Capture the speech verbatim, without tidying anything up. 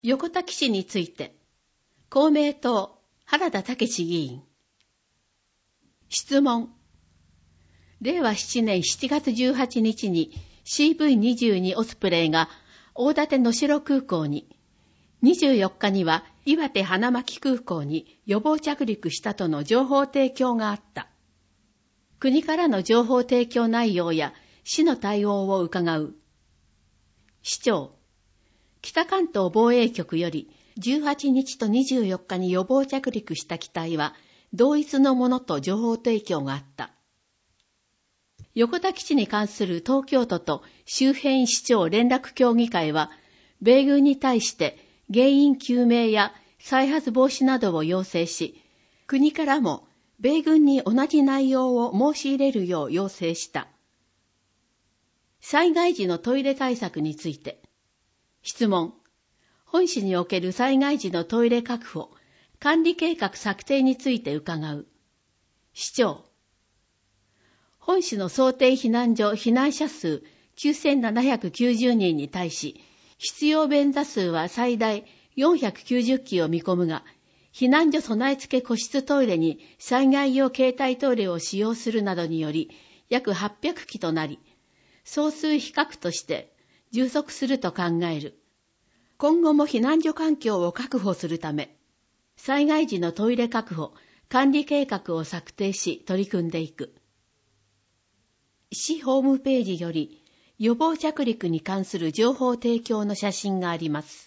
横田基地について、公明党原田武史議員。質問。れいわななねんしちがつじゅうはちにちに シーブイにじゅうに オスプレイが大館能代空港に、にじゅうよっかには岩手花巻空港に予防着陸したとの情報提供があった。国からの情報提供内容や市の対応を伺う。市長。北関東防衛局よりじゅうはちにちとにじゅうよっかに予防着陸した機体は同一のものと情報提供があった。横田基地に関する東京都と周辺市長連絡協議会は、米軍に対して原因究明や再発防止などを要請し、国からも米軍に同じ内容を申し入れるよう要請した。災害時のトイレ対策について。質問。本市における災害時のトイレ確保、管理計画策定について伺う。市長。本市の想定避難所避難者数きゅうせんななひゃくきゅうじゅうにんに対し、必要便座数は最大よんひゃくきゅうじゅっきを見込むが、避難所備え付け個室トイレに災害用携帯トイレを使用するなどにより、約はっぴゃくきとなり、総数比較として充足すると考える。今後も避難所環境を確保するため、災害時のトイレ確保、管理計画を策定し取り組んでいく。市ホームページより予防着陸に関する情報提供の写真があります。